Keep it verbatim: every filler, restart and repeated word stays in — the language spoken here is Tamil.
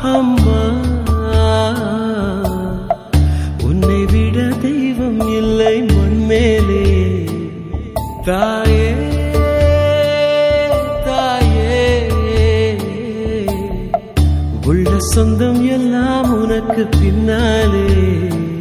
அம்மா உன்னை விட தெய்வம் இல்லை மண்மேலே தாயே தாயே உள்ள சொந்தம் எல்லாம் உனக்கு பின்னாலே